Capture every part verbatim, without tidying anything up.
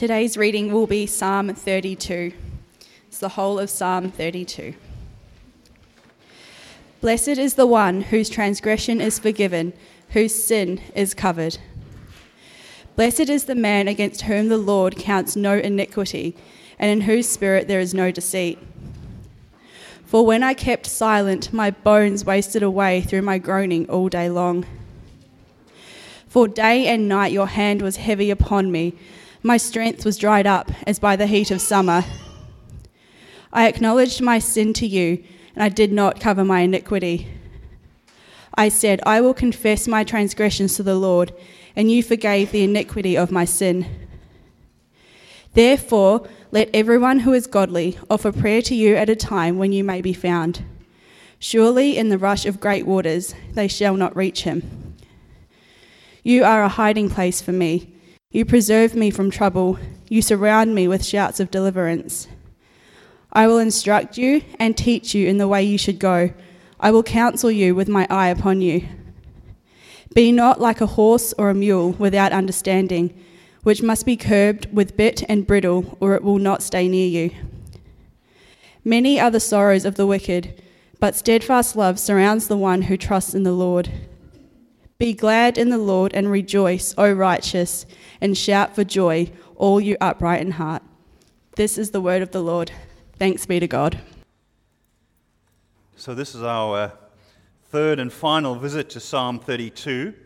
Today's reading will be Psalm thirty-two. It's the whole of Psalm thirty-two. Blessed is the one whose transgression is forgiven, whose sin is covered. Blessed is the man against whom the Lord counts no iniquity, and in whose spirit there is no deceit. For when I kept silent, my bones wasted away through my groaning all day long. For day and night your hand was heavy upon me. My strength was dried up as by the heat of summer. I acknowledged my sin to you, and I did not cover my iniquity. I said, I will confess my transgressions to the Lord, and you forgave the iniquity of my sin. Therefore, let everyone who is godly offer prayer to you at a time when you may be found. Surely in the rush of great waters they shall not reach him. You are a hiding place for me. You preserve me from trouble. You surround me with shouts of deliverance. I will instruct you and teach you in the way you should go. I will counsel you with my eye upon you. Be not like a horse or a mule without understanding, which must be curbed with bit and bridle, or it will not stay near you. Many are the sorrows of the wicked, but steadfast love surrounds the one who trusts in the Lord. Be glad in the Lord and rejoice, O righteous, and shout for joy, all you upright in heart. This is the word of the Lord. Thanks be to God. So this is our uh, third and final visit to Psalm thirty-two.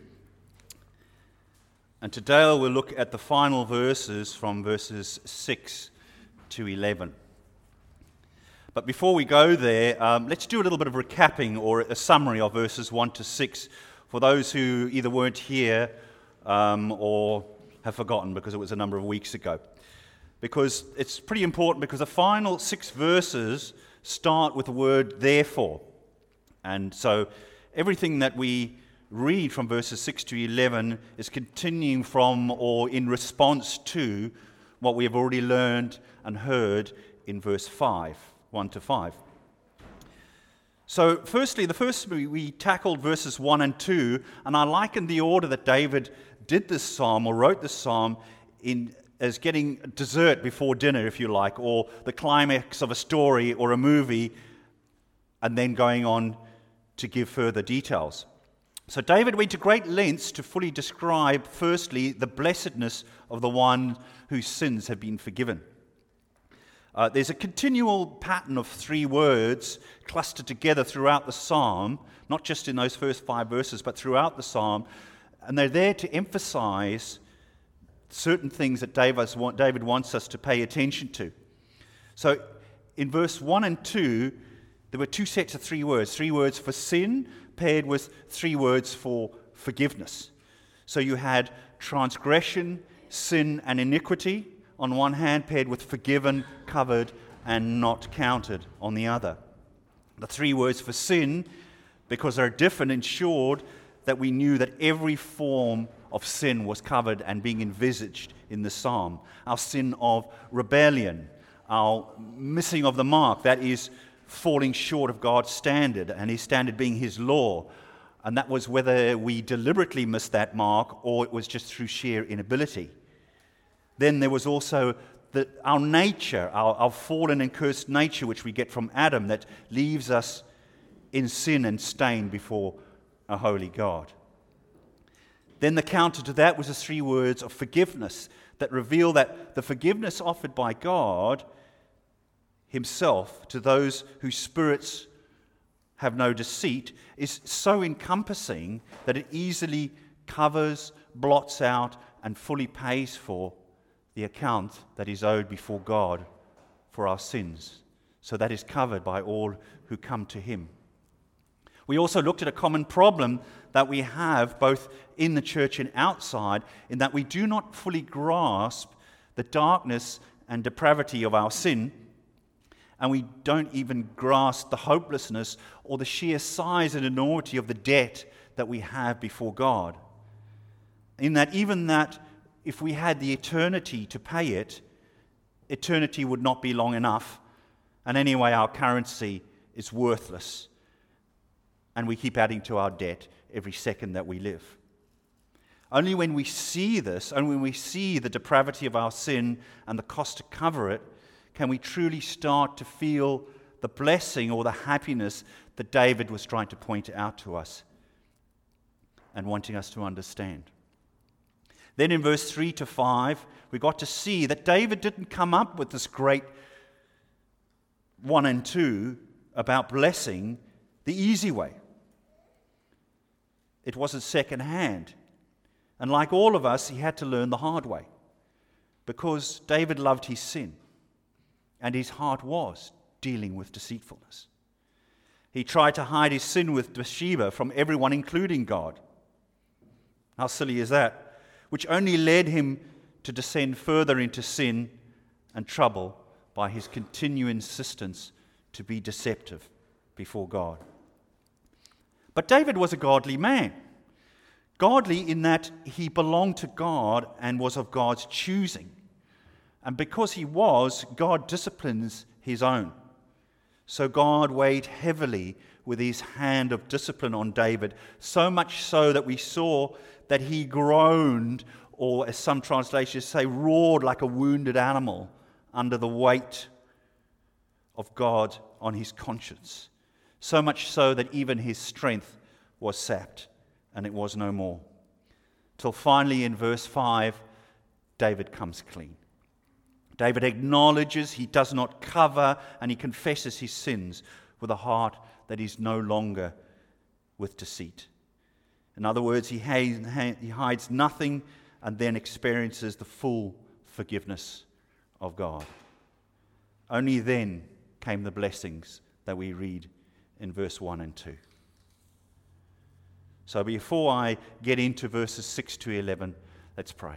And today we'll look at the final verses from verses six to eleven. But before we go there, um, let's do a little bit of recapping or a summary of verses one to six for those who either weren't here um, or have forgotten because it was a number of weeks ago. Because it's pretty important because the final six verses start with the word therefore. And so everything that we read from verses six to eleven is continuing from or in response to what we have already learned and heard in verse five, one to five. So firstly, the first we, we tackled verses one and two, and I likened the order that David did this psalm or wrote this psalm in as getting dessert before dinner, if you like, or the climax of a story or a movie, and then going on to give further details. So David went to great lengths to fully describe, firstly, the blessedness of the one whose sins have been forgiven. Uh, there's a continual pattern of three words clustered together throughout the psalm, not just in those first five verses, but throughout the psalm, and they're there to emphasize certain things that David wants us to pay attention to. So in verse one and two, there were two sets of three words, three words for sin paired with three words for forgiveness. So you had transgression, sin, and iniquity on one hand, paired with forgiven, covered, and not counted on the other. The three words for sin, because they're different, ensured that we knew that every form of sin was covered and being envisaged in the psalm. Our sin of rebellion, our missing of the mark, that is falling short of God's standard, and his standard being his law. And that was whether we deliberately missed that mark or it was just through sheer inability. Then there was also the, our nature, our, our fallen and cursed nature, which we get from Adam, that leaves us in sin and stain before a holy God. Then the counter to that was the three words of forgiveness that reveal that the forgiveness offered by God himself to those whose spirits have no deceit is so encompassing that it easily covers, blots out, and fully pays for the account that is owed before God for our sins. So that is covered by all who come to him. We also looked at a common problem that we have both in the church and outside, in that we do not fully grasp the darkness and depravity of our sin, and we don't even grasp the hopelessness or the sheer size and enormity of the debt that we have before God. In that even that if we had the eternity to pay it, eternity would not be long enough, and anyway our currency is worthless, and we keep adding to our debt every second that we live. Only when we see this, and when we see the depravity of our sin and the cost to cover it, can we truly start to feel the blessing or the happiness that David was trying to point out to us and wanting us to understand. Then in verse three to five, we got to see that David didn't come up with this great one and two about blessing the easy way. It wasn't second hand. And like all of us, he had to learn the hard way, because David loved his sin, and his heart was dealing with deceitfulness. He tried to hide his sin with Bathsheba from everyone, including God. How silly is that? Which only led him to descend further into sin and trouble by his continued insistence to be deceptive before God. But David was a godly man. Godly in that he belonged to God and was of God's choosing. And because he was, God disciplines his own. So God weighed heavily with his hand of discipline on David, so much so that we saw that he groaned, or as some translations say, roared like a wounded animal under the weight of God on his conscience. So much so that even his strength was sapped, and it was no more. Till finally in verse five, David comes clean. David acknowledges he does not cover, and he confesses his sins with a heart that is no longer with deceit. In other words, he hides nothing and then experiences the full forgiveness of God. Only then came the blessings that we read in verse one and two. So before I get into verses six to eleven, let's pray.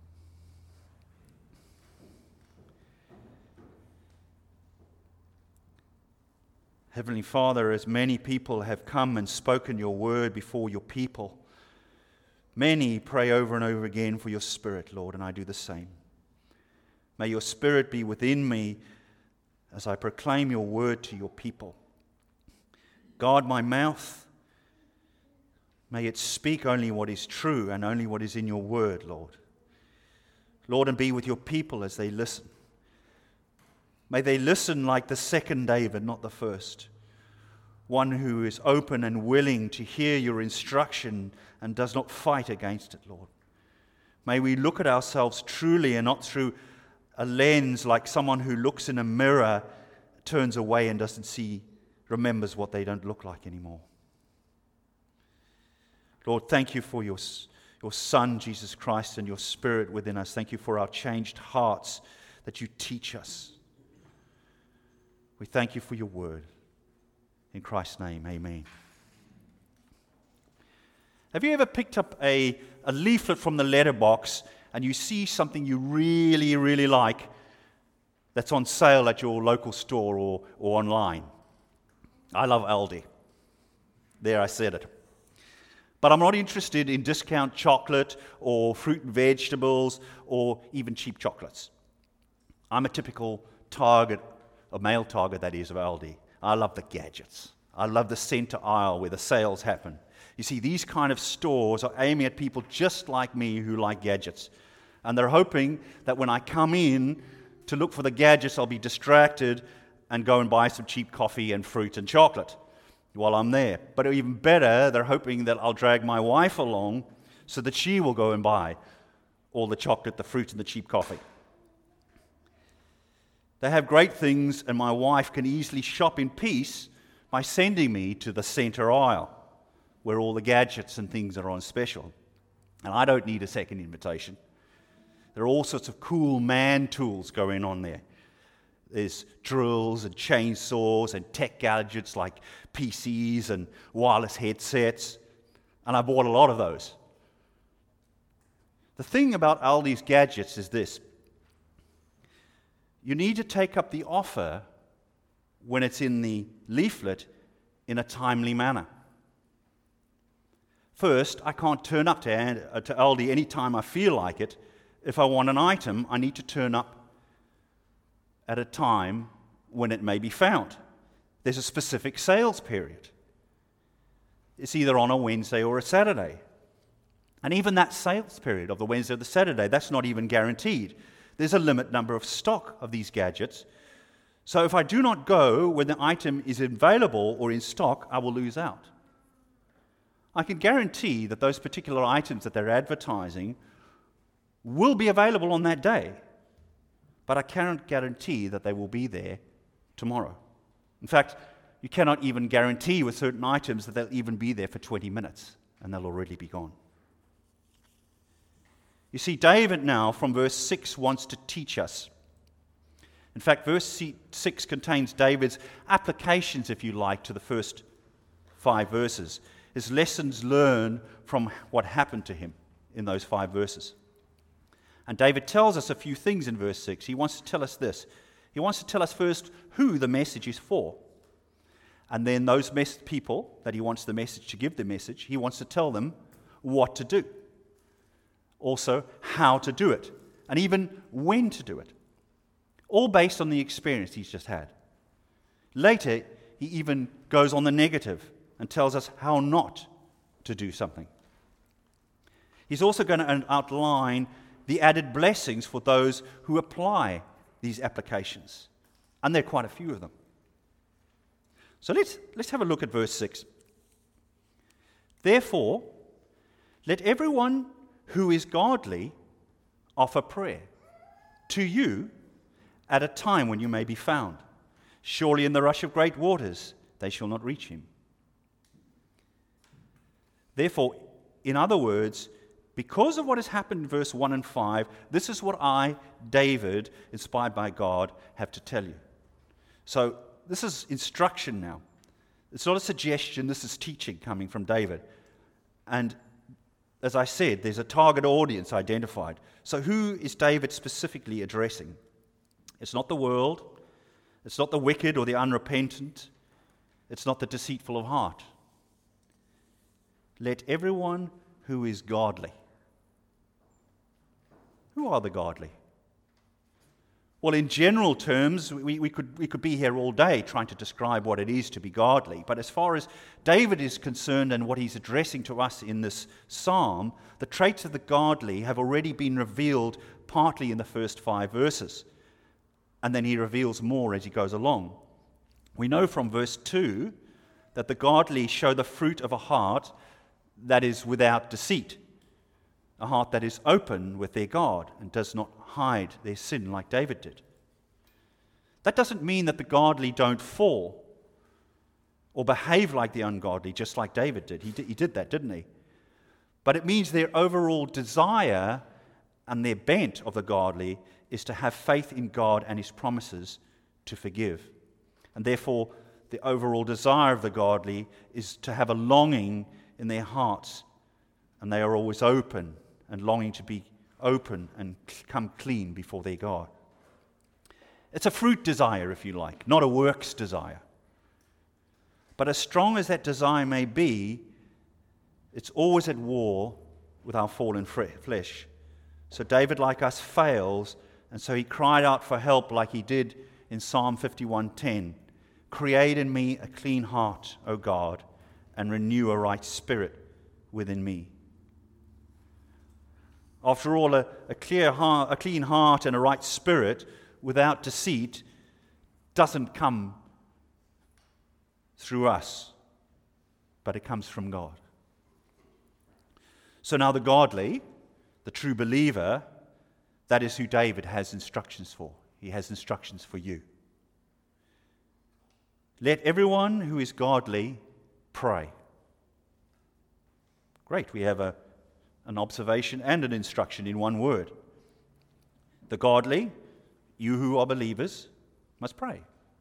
Heavenly Father, as many people have come and spoken your word before your people, many pray over and over again for your Spirit, Lord, and I do the same. May your Spirit be within me as I proclaim your word to your people. Guard my mouth. May it speak only what is true and only what is in your word, Lord. Lord, and be with your people as they listen. May they listen like the second David, not the first. One who is open and willing to hear your instruction and does not fight against it, Lord. May we look at ourselves truly and not through a lens like someone who looks in a mirror, turns away and doesn't see, remembers what they don't look like anymore. Lord, thank you for your, your Son, Jesus Christ, and your Spirit within us. Thank you for our changed hearts that you teach us. We thank you for your word. In Christ's name, amen. Have you ever picked up a, a leaflet from the letterbox and you see something you really, really like that's on sale at your local store or, or online? I love Aldi. There, I said it. But I'm not interested in discount chocolate or fruit and vegetables or even cheap chocolates. I'm a typical target, a male target that is, of Aldi. I love the gadgets. I love the center aisle where the sales happen. You see, these kind of stores are aiming at people just like me who like gadgets. And they're hoping that when I come in to look for the gadgets, I'll be distracted and go and buy some cheap coffee and fruit and chocolate while I'm there. But even better, they're hoping that I'll drag my wife along so that she will go and buy all the chocolate, the fruit, and the cheap coffee. They have great things, and my wife can easily shop in peace by sending me to the center aisle where all the gadgets and things are on special. And I don't need a second invitation. There are all sorts of cool man tools going on there. There's drills and chainsaws and tech gadgets like P Cs and wireless headsets, and I bought a lot of those. The thing about Aldi's gadgets is this. You need to take up the offer when it's in the leaflet in a timely manner. First, I can't turn up to, to Aldi anytime I feel like it. If I want an item, I need to turn up at a time when it may be found. There's a specific sales period. It's either on a Wednesday or a Saturday. And even that sales period of the Wednesday or the Saturday, that's not even guaranteed. There's a limit number of stock of these gadgets. So if I do not go when the item is available or in stock, I will lose out. I can guarantee that those particular items that they're advertising will be available on that day, but I cannot guarantee that they will be there tomorrow. In fact, you cannot even guarantee with certain items that they'll even be there for twenty minutes, and they'll already be gone. You see, David now, from verse six, wants to teach us. In fact, verse six contains David's applications, if you like, to the first five verses. His lessons learned from what happened to him in those five verses. And David tells us a few things in verse six. He wants to tell us this. He wants to tell us first who the message is for. And then those mes- people that he wants the message to give the message, he wants to tell them what to do. Also, how to do it. And even when to do it. All based on the experience he's just had. Later, he even goes on the negative and tells us how not to do something. He's also going to outline the added blessings for those who apply these applications. And there are quite a few of them. So let's, let's have a look at verse six. Therefore, let everyone who is godly offer prayer to you at a time when you may be found. Surely in the rush of great waters they shall not reach him. Therefore, in other words, because of what has happened in verse one and five, this is what I, David, inspired by God, have to tell you. So this is instruction now. It's not a suggestion, this is teaching coming from David. And as I said, there's a target audience identified. So who is David specifically addressing? It's not the world. It's not the wicked or the unrepentant. It's not the deceitful of heart. Let everyone who is godly. Who are the godly? Well, in general terms, we, we, could, we could be here all day trying to describe what it is to be godly. But as far as David is concerned and what he's addressing to us in this psalm, the traits of the godly have already been revealed partly in the first five verses. And then he reveals more as he goes along. We know from verse two that the godly show the fruit of a heart that is without deceit, a heart that is open with their God and does not hide their sin like David did. That doesn't mean that the godly don't fall or behave like the ungodly, just like David did. He did, he did that, didn't he? But it means their overall desire and their bent of the godly is to have faith in God and his promises to forgive. And therefore, the overall desire of the godly is to have a longing in their hearts, and they are always open and longing to be open and come clean before their God. It's a fruit desire, if you like, not a works desire. But as strong as that desire may be, it's always at war with our fallen flesh. So David, like us, fails, and so he cried out for help like he did in Psalm fifty-one ten. Create in me a clean heart, O God, and renew a right spirit within me. After all, a, a clear heart, a clean heart and a right spirit without deceit doesn't come through us, but it comes from God. So now the godly, the true believer, that is who David has instructions for. He has instructions for you. Let everyone who is godly pray. Great, we have a, an observation and an instruction in one word. The godly, you who are believers, must pray.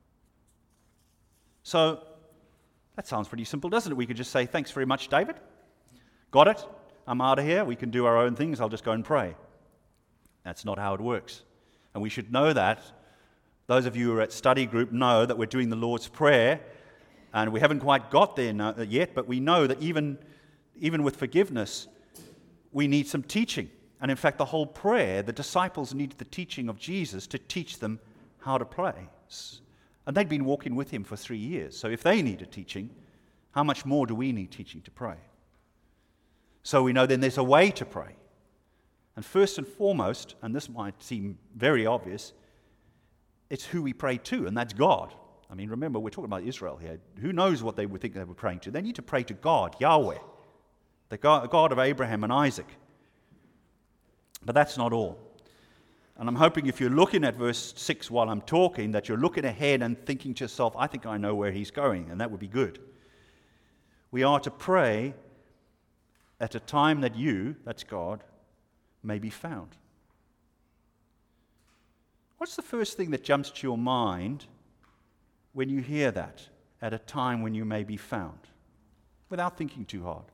So, that sounds pretty simple, doesn't it? We could just say, thanks very much, David. Got it? I'm out of here. We can do our own things. I'll just go and pray. That's not how it works. And we should know that. Those of you who are at study group know that we're doing the Lord's Prayer, and we haven't quite got there yet, but we know that even, even with forgiveness, we need some teaching. And in fact, the whole prayer, the disciples needed the teaching of Jesus to teach them how to pray. And they'd been walking with him for three years. So if they needed teaching, how much more do we need teaching to pray? So we know then there's a way to pray. And first and foremost, and this might seem very obvious, it's who we pray to, and that's God. I mean, remember, we're talking about Israel here. Who knows what they would think they were praying to? They need to pray to God, Yahweh, the God, God of Abraham and Isaac. But that's not all. And I'm hoping if you're looking at verse six while I'm talking, that you're looking ahead and thinking to yourself, I think I know where he's going, and that would be good. We are to pray at a time that you, that's God, may be found. What's the first thing that jumps to your mind when you hear that, at a time when you may be found, without thinking too hard?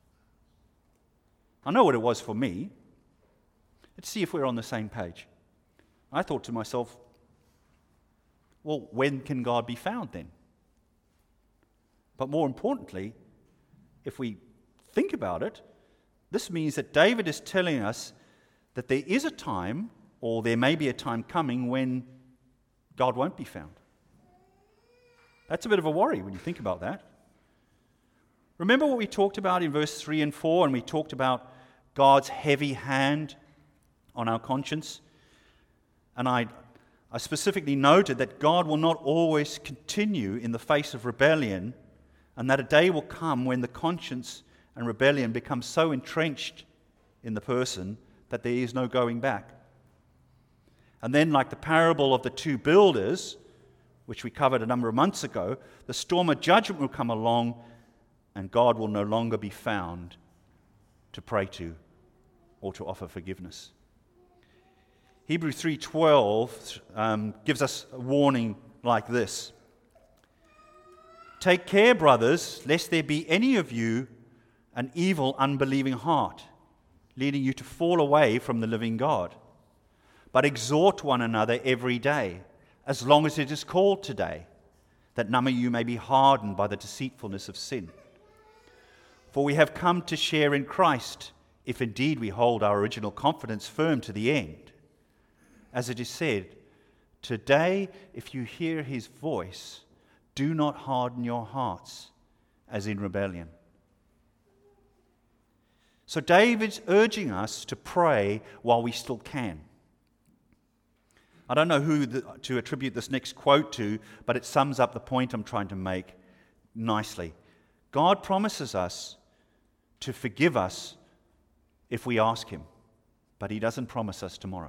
I know what it was for me. Let's see if we're on the same page. I thought to myself, well, when can God be found then? But more importantly, if we think about it, this means that David is telling us that there is a time, or there may be a time coming, when God won't be found. That's a bit of a worry when you think about that. Remember what we talked about in verse three and four, and we talked about God's heavy hand on our conscience? And I, I specifically noted that God will not always continue in the face of rebellion, and that a day will come when the conscience and rebellion become so entrenched in the person that there is no going back. And then, like the parable of the two builders, which we covered a number of months ago, the storm of judgment will come along, and God will no longer be found to pray to or to offer forgiveness. Hebrews three twelve um, gives us a warning like this. Take care, brothers, lest there be any of you an evil, unbelieving heart, leading you to fall away from the living God. But exhort one another every day, as long as it is called today, that none of you may be hardened by the deceitfulness of sin. For we have come to share in Christ, if indeed we hold our original confidence firm to the end. As it is said, today, if you hear his voice, do not harden your hearts, as in rebellion. So David's urging us to pray while we still can. I don't know who the, to attribute this next quote to, but it sums up the point I'm trying to make nicely. God promises us to forgive us if we ask him, but he doesn't promise us tomorrow.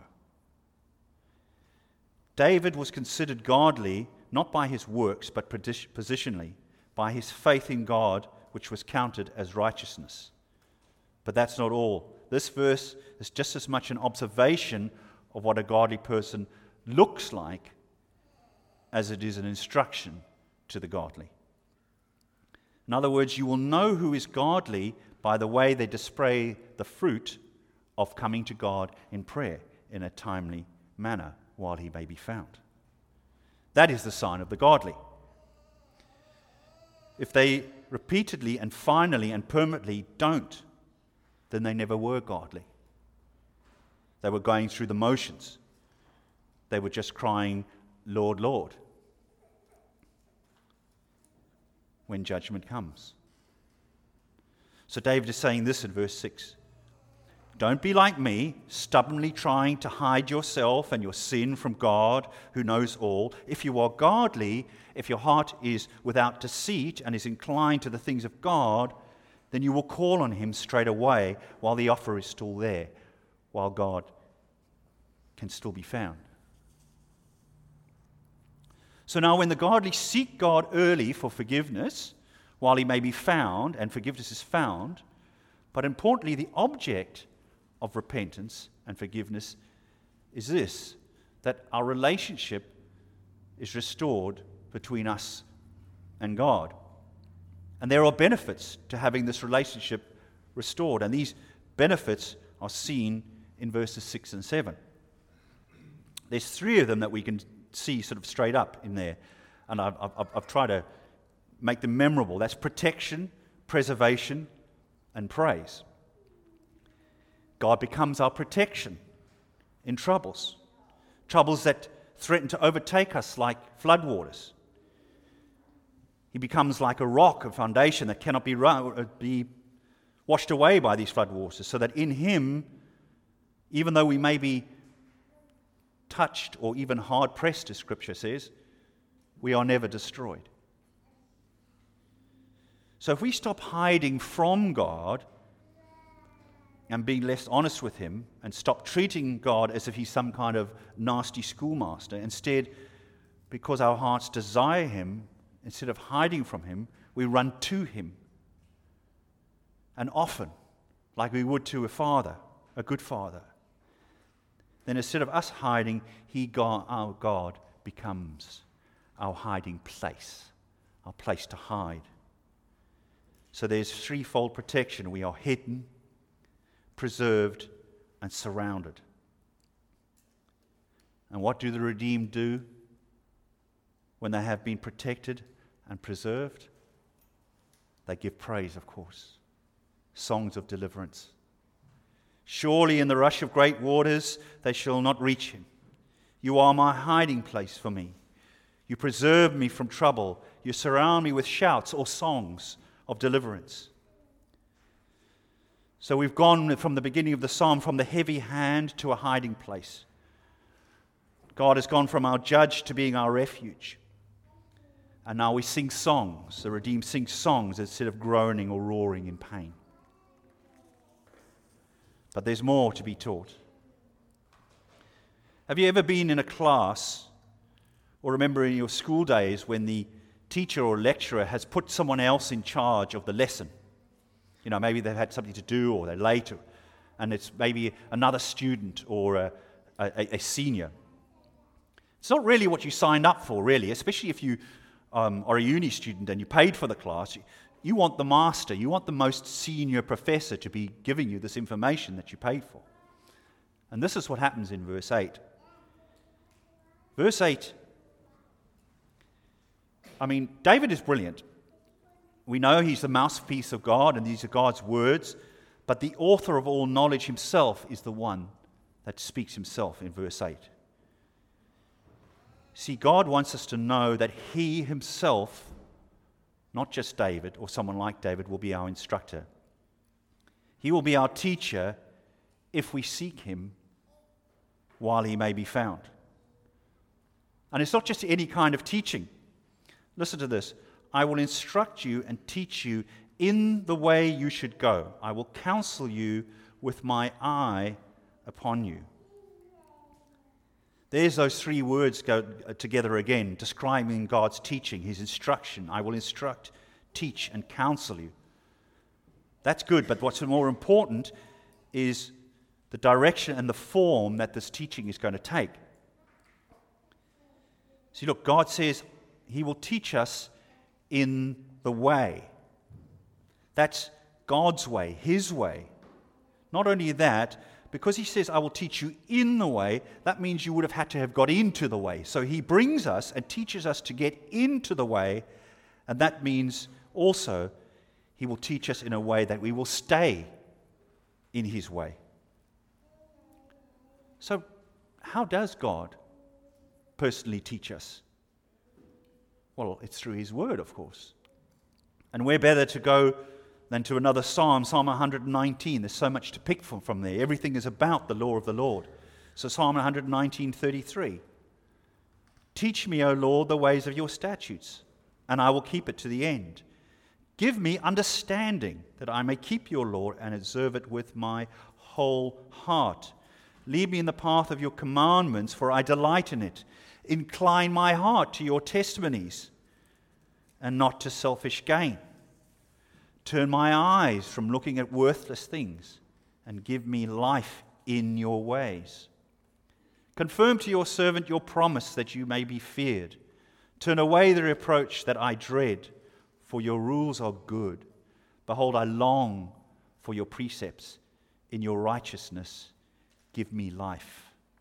David was considered godly not by his works, but positionally, by his faith in God, which was counted as righteousness. But that's not all. This verse is just as much an observation of what a godly person looks like as it is an instruction to the godly. In other words, you will know who is godly by the way they display the fruit of coming to God in prayer in a timely manner while he may be found. That is the sign of the godly. If they repeatedly and finally and permanently don't, then they never were godly. They were going through the motions. They were just crying, Lord, Lord, when judgment comes. So David is saying this in verse six. Don't be like me, stubbornly trying to hide yourself and your sin from God, who knows all. If you are godly, if your heart is without deceit and is inclined to the things of God, then you will call on him straight away while the offer is still there, while God can still be found. So now when the godly seek God early for forgiveness, while he may be found, and forgiveness is found, but importantly, the object of repentance and forgiveness is this, that our relationship is restored between us and God. And there are benefits to having this relationship restored, and these benefits are seen in verses six and seven. There's three of them that we can see sort of straight up in there, and I've, I've, I've tried to make them memorable. That's protection, preservation, and praise. God becomes our protection in troubles, troubles that threaten to overtake us like floodwaters. He becomes like a rock, a foundation that cannot be, run, be washed away by these flood waters, so that in him, even though we may be touched or even hard-pressed, as Scripture says, we are never destroyed. So if we stop hiding from God and being less honest with him, and stop treating God as if he's some kind of nasty schoolmaster, instead, because our hearts desire him, instead of hiding from him, we run to him. And often, like we would to a father, a good father, then instead of us hiding, he, God, our God, becomes our hiding place, our place to hide. So there's threefold protection. We are hidden, preserved, and surrounded. And what do the redeemed do when they have been protected and preserved? They give praise, of course. Songs of deliverance. Surely in the rush of great waters they shall not reach him. You are my hiding place for me. You preserve me from trouble. You surround me with shouts or songs of deliverance. So we've gone from the beginning of the psalm from the heavy hand to a hiding place. God has gone from our judge to being our refuge. And now we sing songs. The redeemed sing songs instead of groaning or roaring in pain. But there's more to be taught. Have you ever been in a class, or remember in your school days when the teacher or lecturer has put someone else in charge of the lesson? You know, maybe they've had something to do or they're late, or, and it's maybe another student or a, a, a senior. It's not really what you signed up for, really, especially if you um, are a uni student and you paid for the class. You, you want the master, you want the most senior professor to be giving you this information that you paid for. And this is what happens in verse eight. Verse eight, I mean, David is brilliant. We know he's the mouthpiece of God and these are God's words, but the author of all knowledge himself is the one that speaks himself in verse eight. See, God wants us to know that he himself, not just David or someone like David, will be our instructor. He will be our teacher if we seek him while he may be found. And it's not just any kind of teaching. Listen to this. I will instruct you and teach you in the way you should go. I will counsel you with my eye upon you. There's those three words go together again, describing God's teaching, his instruction. I will instruct, teach, and counsel you. That's good, but what's more important is the direction and the form that this teaching is going to take. See, look, God says he will teach us in the way. That's God's way, his way. Not only that, because he says, I will teach you in the way, that means you would have had to have got into the way. So he brings us and teaches us to get into the way, and that means also he will teach us in a way that we will stay in his way. So how does God personally teach us? Well, it's through his word, of course. And where better to go than to another psalm, Psalm one nineteen. There's so much to pick from, from there. Everything is about the law of the Lord. So Psalm one nineteen, thirty-three. Teach me, O Lord, the ways of your statutes, and I will keep it to the end. Give me understanding, that I may keep your law and observe it with my whole heart. Lead me in the path of your commandments, for I delight in it. Incline my heart to your testimonies, and not to selfish gain. Turn my eyes from looking at worthless things, and give me life in your ways. Confirm to your servant your promise, that you may be feared. Turn away the reproach that I dread, for your rules are good. Behold, I long for your precepts. In your righteousness, give me life.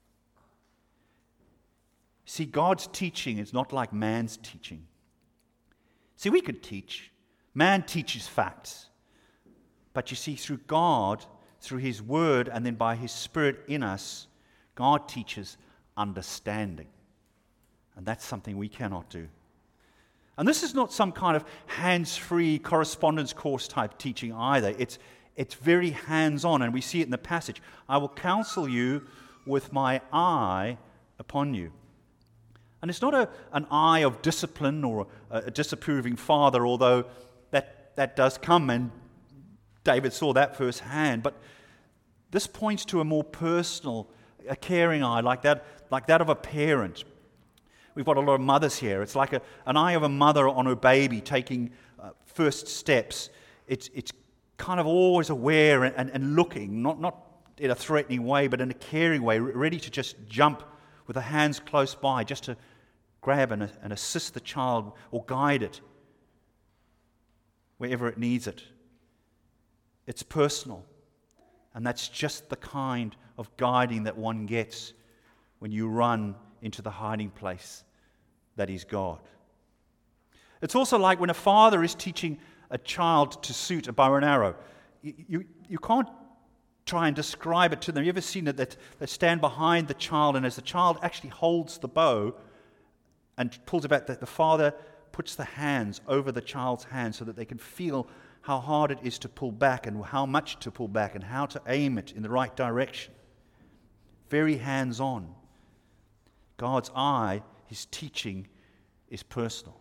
See, God's teaching is not like man's teaching. See, we could teach. Man teaches facts. But you see, through God, through his word, and then by his Spirit in us, God teaches understanding. And that's something we cannot do. And this is not some kind of hands-free correspondence course type teaching either. It's, It's very hands-on, and we see it in the passage. I will counsel you with my eye upon you. And it's not a, an eye of discipline or a, a disapproving father, although that, that does come, and David saw that firsthand. But this points to a more personal, a caring eye, like that, like that of a parent. We've got a lot of mothers here. It's like a, an eye of a mother on her baby taking uh, first steps. It's, it's kind of always aware and, and, and looking, not, not in a threatening way, but in a caring way, ready to just jump with the hands close by, just to grab and, and assist the child or guide it wherever it needs it. It's personal. And that's just the kind of guiding that one gets when you run into the hiding place that is God. It's also like when a father is teaching a child to shoot a bow and arrow. You, you, you can't try and describe it to them. You ever seen it that they stand behind the child, and as the child actually holds the bow and pulls it back, that the father puts the hands over the child's hands so that they can feel how hard it is to pull back and how much to pull back and how to aim it in the right direction. Very hands-on. God's eye, his teaching, is personal.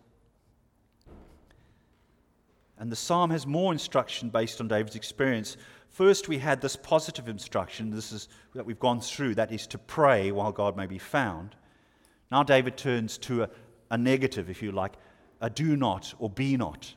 And the psalm has more instruction based on David's experience. First, we had this positive instruction, this is that we've gone through, that is to pray while God may be found. Now David turns to a, a negative, if you like, a do not or be not.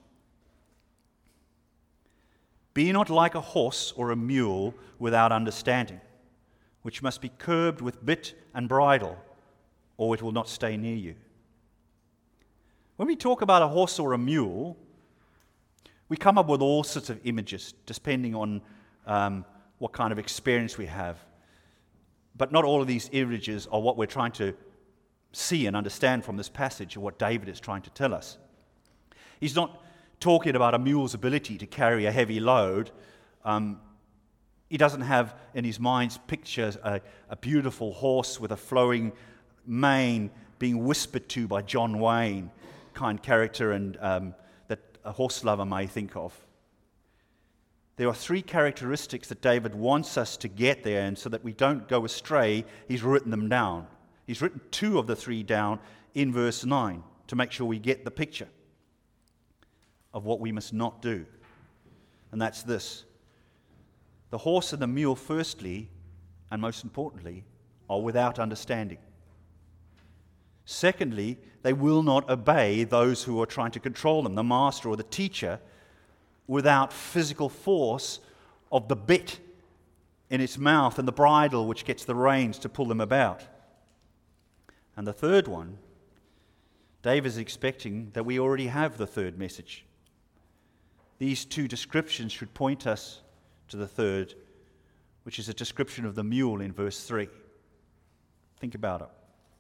Be not like a horse or a mule without understanding, which must be curbed with bit and bridle, or it will not stay near you. When we talk about a horse or a mule, we come up with all sorts of images, depending on um, what kind of experience we have. But not all of these images are what we're trying to see and understand from this passage, or what David is trying to tell us. He's not talking about a mule's ability to carry a heavy load. Um, he doesn't have in his mind's pictures a, a beautiful horse with a flowing mane being whispered to by John Wayne, kind character and um, that a horse lover may think of. There are three characteristics that David wants us to get there, and so that we don't go astray, he's written them down. He's written two of the three down in verse nine to make sure we get the picture of what we must not do. And that's this. The horse and the mule, firstly, and most importantly, are without understanding. Secondly, they will not obey those who are trying to control them, the master or the teacher, without physical force of the bit in its mouth and the bridle which gets the reins to pull them about. And the third one, Dave is expecting that we already have the third message. These two descriptions should point us to the third, which is a description of the mule in verse three. Think about it.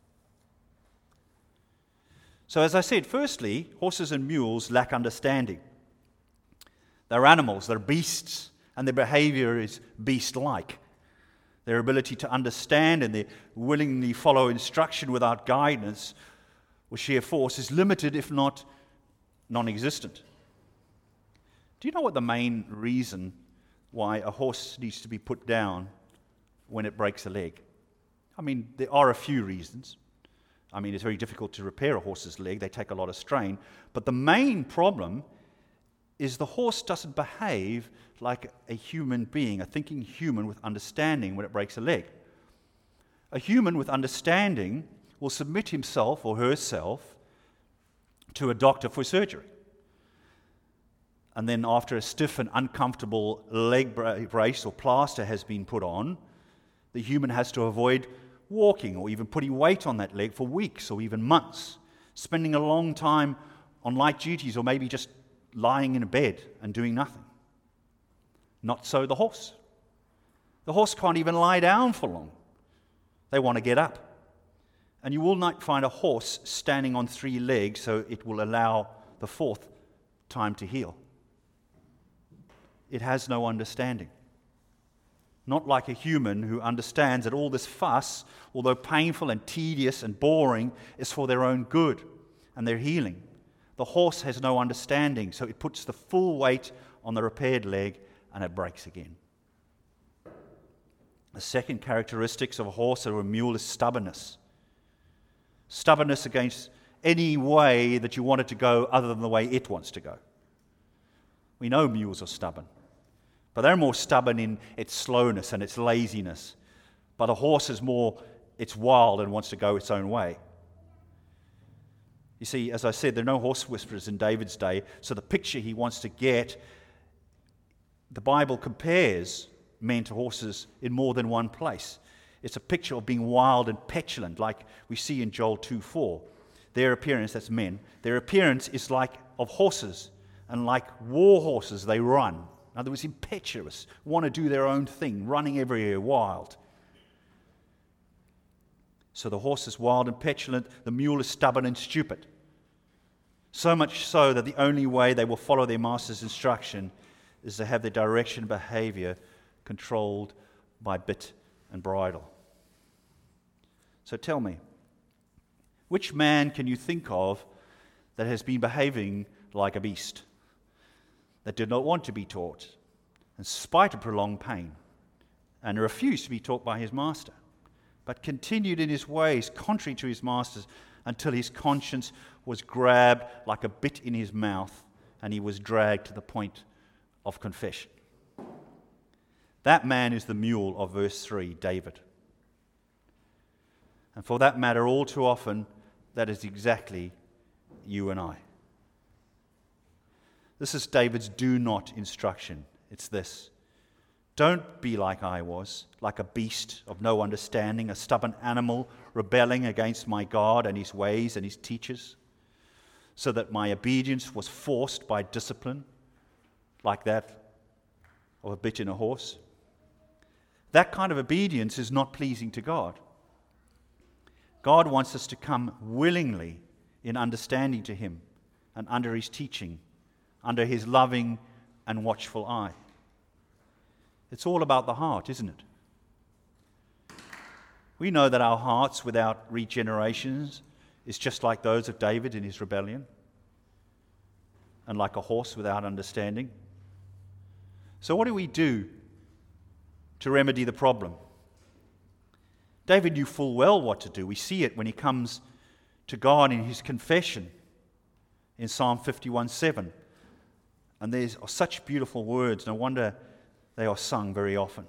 So as I said, firstly, horses and mules lack understanding. They're animals, they're beasts, and their behavior is beast-like. Their ability to understand and their willingly follow instruction without guidance or sheer force is limited, if not non-existent. Do you know what the main reason why a horse needs to be put down when it breaks a leg? I mean, there are a few reasons. I mean, it's very difficult to repair a horse's leg. They take a lot of strain. But the main problem is the horse doesn't behave like a human being, a thinking human with understanding when it breaks a leg. A human with understanding will submit himself or herself to a doctor for surgery. And then after a stiff and uncomfortable leg brace or plaster has been put on, the human has to avoid walking or even putting weight on that leg for weeks or even months, spending a long time on light duties or maybe just lying in a bed and doing nothing. Not so the horse. The horse can't even lie down for long. They want to get up. And you will not find a horse standing on three legs so it will allow the fourth time to heal. It has no understanding. Not like a human who understands that all this fuss, although painful and tedious and boring, is for their own good and their healing. The horse has no understanding, so it puts the full weight on the repaired leg and it breaks again. The second characteristics of a horse or a mule is stubbornness. Stubbornness against any way that you want it to go other than the way it wants to go. We know mules are stubborn, but they're more stubborn in its slowness and its laziness. But a horse is more, it's wild and wants to go its own way. You see, as I said, there are no horse whisperers in David's day, so the picture he wants to get, the Bible compares men to horses in more than one place. It's a picture of being wild and petulant, like we see in Joel two four. Their appearance, that's men, their appearance is like of horses, and like war horses they run. In other words, impetuous, want to do their own thing, running everywhere, wild. So the horse is wild and petulant, the mule is stubborn and stupid. So much so that the only way they will follow their master's instruction is to have their direction and behavior controlled by bit and bridle. So tell me, which man can you think of that has been behaving like a beast, that did not want to be taught, in spite of prolonged pain, and refused to be taught by his master, but continued in his ways contrary to his master's until his conscience was grabbed like a bit in his mouth and he was dragged to the point of confession? That man is the mule of verse three, David. And for that matter, all too often, that is exactly you and I. This is David's do not instruction. It's this: don't be like I was, like a beast of no understanding, a stubborn animal rebelling against my God and his ways and his teachers, so that my obedience was forced by discipline, like that of a bit in a horse. That kind of obedience is not pleasing to God. God wants us to come willingly in understanding to him and under his teaching, under his loving and watchful eye. It's all about the heart, isn't it? We know that our hearts without regeneration is just like those of David in his rebellion, and like a horse without understanding. So what do we do to remedy the problem? David knew full well what to do. We see it when he comes to God in his confession in Psalm fifty-one seven. And there's such beautiful words. No wonder they are sung very often.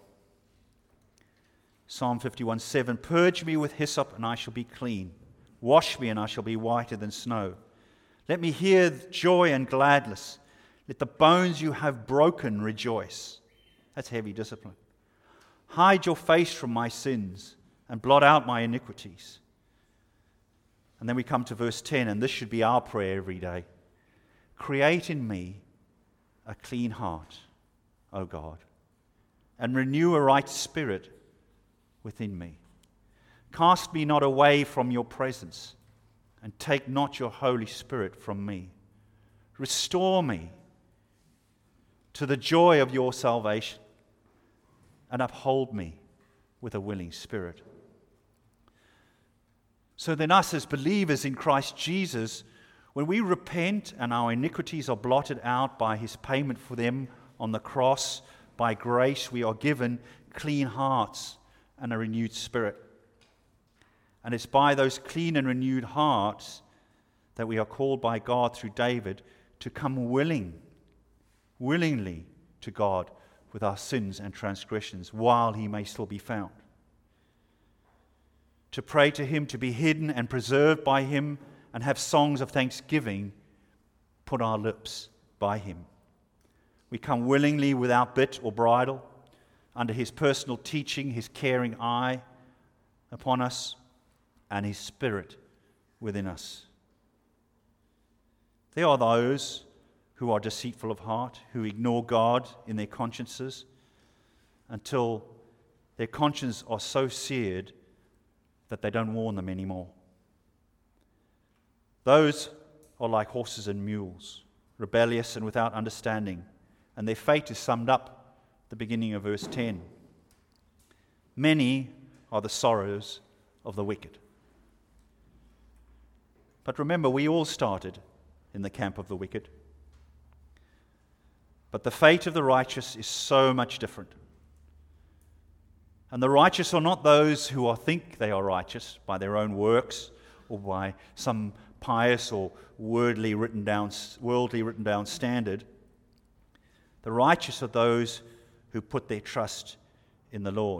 Psalm fifty-one seven, purge me with hyssop and I shall be clean. Wash me and I shall be whiter than snow. Let me hear joy and gladness. Let the bones you have broken rejoice. That's heavy discipline. Hide your face from my sins and blot out my iniquities. And then we come to verse ten, and this should be our prayer every day. Create in me a clean heart, O God, and renew a right spirit within me. Cast me not away from your presence, and take not your Holy Spirit from me. Restore me to the joy of your salvation, and uphold me with a willing spirit. So then us as believers in Christ Jesus, when we repent and our iniquities are blotted out by his payment for them on the cross, by grace we are given clean hearts and a renewed spirit. And it's by those clean and renewed hearts that we are called by God through David to come willing, willingly to God with our sins and transgressions while he may still be found. To pray to him, to be hidden and preserved by him, and have songs of thanksgiving put our lips by him. We come willingly without bit or bridle, under his personal teaching, his caring eye upon us, and his spirit within us. There are those who are deceitful of heart, who ignore God in their consciences until their consciences are so seared that they don't warn them anymore. Those are like horses and mules, rebellious and without understanding, and their fate is summed up at the beginning of verse ten. Many are the sorrows of the wicked. But remember, we all started in the camp of the wicked. But the fate of the righteous is so much different. And the righteous are not those who are, think they are righteous by their own works or by some pious or worldly written down, worldly written down standard. The righteous are those who put their trust in the Lord.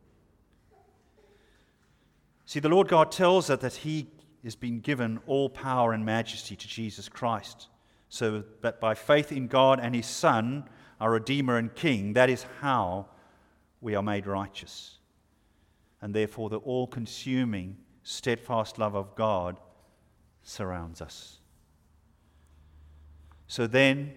See, the Lord God tells us that He has been given all power and majesty to Jesus Christ, so that by faith in God and His Son, our Redeemer and King, that is how we are made righteous. And therefore the all-consuming, steadfast love of God surrounds us. So then,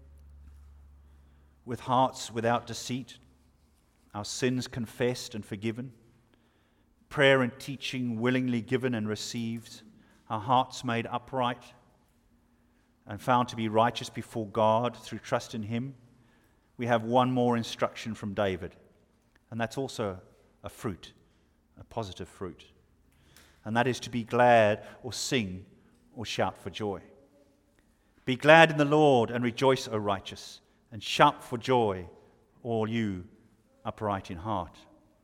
with hearts without deceit, our sins confessed and forgiven, prayer and teaching willingly given and received, our hearts made upright and found to be righteous before God through trust in Him, we have one more instruction from David, and that's also a fruit, a positive fruit, and that is to be glad or sing or shout for joy. Be glad in the Lord and rejoice, O righteous, and shout for joy, all you upright in heart.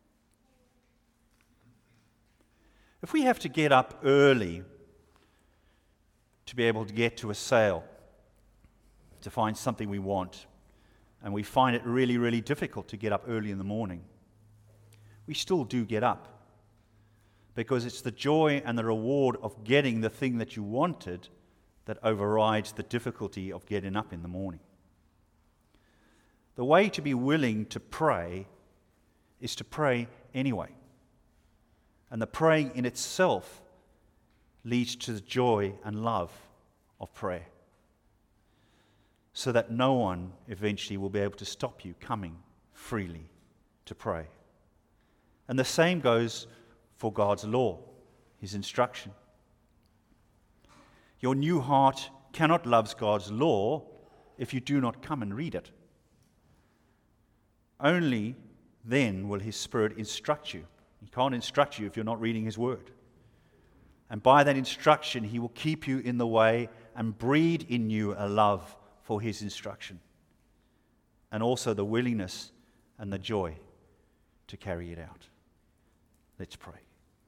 If we have to get up early to be able to get to a sale, to find something we want, and we find it really, really difficult to get up early in the morning, we still do get up, because it's the joy and the reward of getting the thing that you wanted that overrides the difficulty of getting up in the morning. The way to be willing to pray is to pray anyway. And the praying in itself leads to the joy and love of prayer, so that no one eventually will be able to stop you coming freely to pray. And the same goes for God's law, His instruction. Your new heart cannot love God's law if you do not come and read it. Only then will His Spirit instruct you. He can't instruct you if you're not reading His Word. And by that instruction, He will keep you in the way and breed in you a love for His instruction, and also the willingness and the joy to carry it out. Let's pray.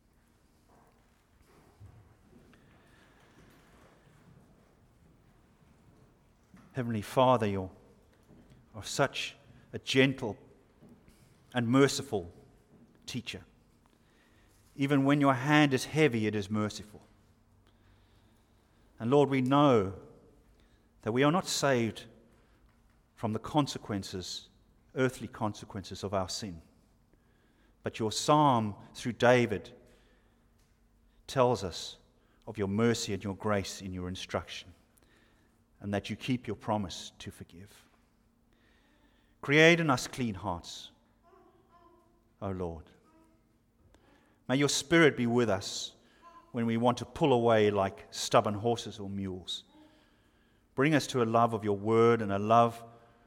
Heavenly Father, you are such a gentle and merciful teacher. Even when your hand is heavy, it is merciful. And Lord, we know that we are not saved from the consequences, earthly consequences of our sin. But your psalm through David tells us of your mercy and your grace in your instruction, and that you keep your promise to forgive. Create in us clean hearts, O Lord. May your Spirit be with us when we want to pull away like stubborn horses or mules. Bring us to a love of your word and a love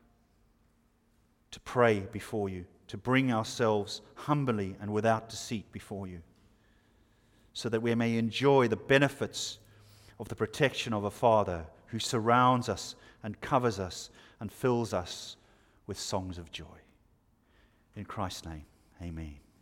to pray before you, to bring ourselves humbly and without deceit before you, so that we may enjoy the benefits of the protection of a Father who surrounds us and covers us and fills us with songs of joy. In Christ's name, amen.